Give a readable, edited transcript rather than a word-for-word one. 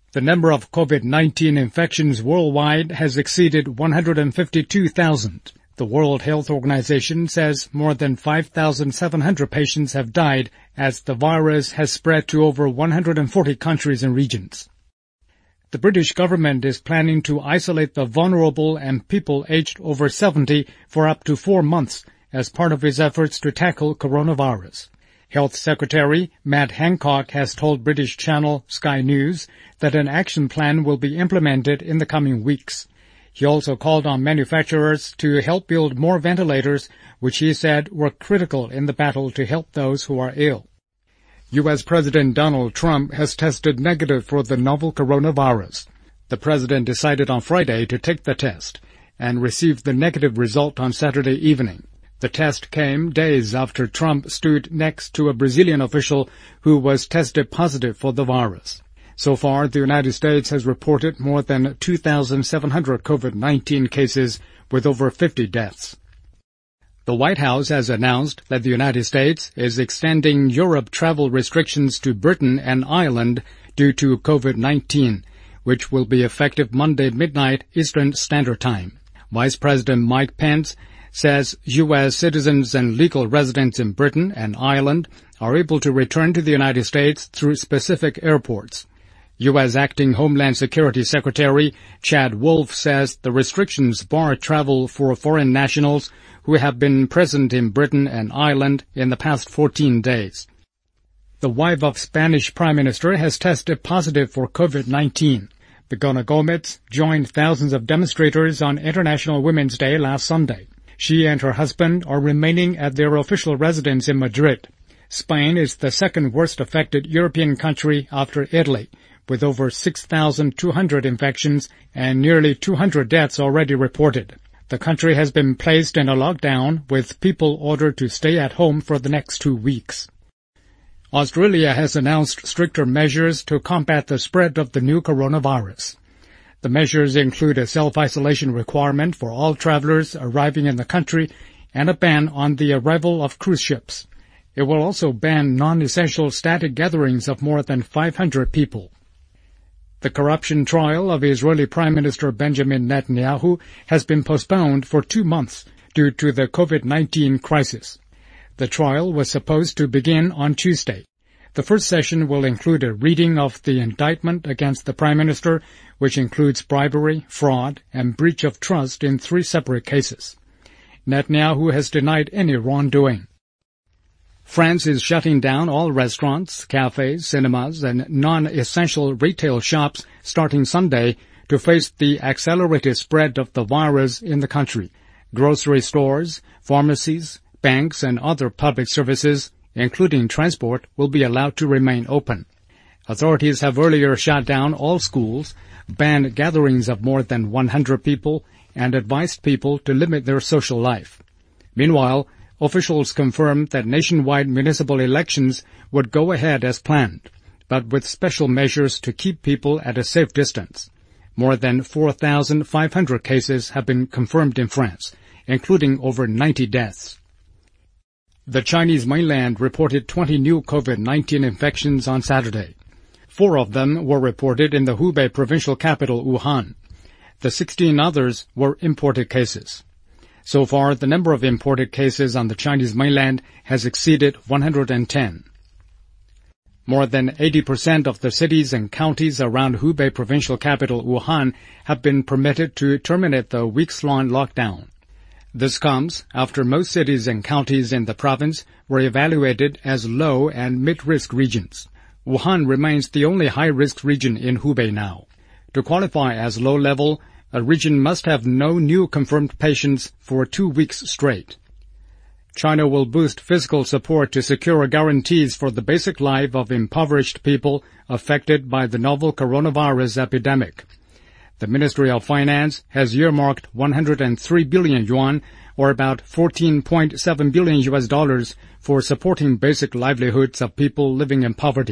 The number of COVID-19 infections worldwide has exceeded 152,000. The World Health Organization says more than 5,700 patients have died as the virus has spread to over 140 countries and regions. The British government is planning to isolate the vulnerable and people aged over 70 for up to 4 months as part of its efforts to tackle coronavirus. Health Secretary Matt Hancock has told British channel Sky News that an action plan will be implemented in the coming weeks. He also called on manufacturers to help build more ventilators, which he said were critical in the battle to help those who are ill. U.S. President Donald Trump has tested negative for the novel coronavirus. The president decided on Friday to take the test and received the negative result on Saturday evening. The test came days after Trump stood next to a Brazilian official who was tested positive for the virus. So far, the United States has reported more than 2,700 COVID-19 cases with over 50 deaths. The White House has announced that the United States is extending Europe travel restrictions to Britain and Ireland due to COVID-19, which will be effective Monday midnight Eastern Standard Time. Vice President Mike Pence says U.S. citizens and legal residents in Britain and Ireland are able to return to the United States through specific airports. U.S. Acting Homeland Security Secretary Chad Wolf says the restrictions bar travel for foreign nationals who have been present in Britain and Ireland in the past 14 days. The wife of Spanish Prime Minister has tested positive for COVID-19. Begoña Gómez joined thousands of demonstrators on International Women's Day last Sunday. She and her husband are remaining at their official residence in Madrid. Spain is the second worst affected European country after Italy, with over 6,200 infections and nearly 200 deaths already reported. The country has been placed in a lockdown with people ordered to stay at home for the next 2 weeks. Australia has announced stricter measures to combat the spread of the new coronavirus. The measures include a self-isolation requirement for all travelers arriving in the country and a ban on the arrival of cruise ships. It will also ban non-essential static gatherings of more than 500 people. The corruption trial of Israeli Prime Minister Benjamin Netanyahu has been postponed for 2 months due to the COVID-19 crisis. The trial was supposed to begin on Tuesday. The first session will include a reading of the indictment against the Prime Minister, which includes bribery, fraud, and breach of trust in 3 separate cases. Netanyahu has denied any wrongdoing. France is shutting down all restaurants, cafes, cinemas, and non-essential retail shops starting Sunday to face the accelerated spread of the virus in the country. Grocery stores, pharmacies, banks, and other public services, including transport, will be allowed to remain open. Authorities have earlier shut down all schools, banned gatherings of more than 100 people, and advised people to limit their social life. Meanwhile, officials confirmed that nationwide municipal elections would go ahead as planned, but with special measures to keep people at a safe distance. More than 4,500 cases have been confirmed in France, including over 90 deaths. The Chinese mainland reported 20 new COVID-19 infections on Saturday. 4 of them were reported in the Hubei provincial capital, Wuhan. The 16 others were imported cases. So far, the number of imported cases on the Chinese mainland has exceeded 110. More than 80% of the cities and counties around Hubei provincial capital, Wuhan, have been permitted to terminate the weeks-long lockdown. This comes after most cities and counties in the province were evaluated as low and mid-risk regions. Wuhan remains the only high-risk region in Hubei now. To qualify as low-level, a region must have no new confirmed patients for 2 weeks straight. China will boost fiscal support to secure guarantees for the basic life of impoverished people affected by the novel coronavirus epidemic. The Ministry of Finance has earmarked 103 billion yuan, or about $14.7 billion for supporting basic livelihoods of people living in poverty.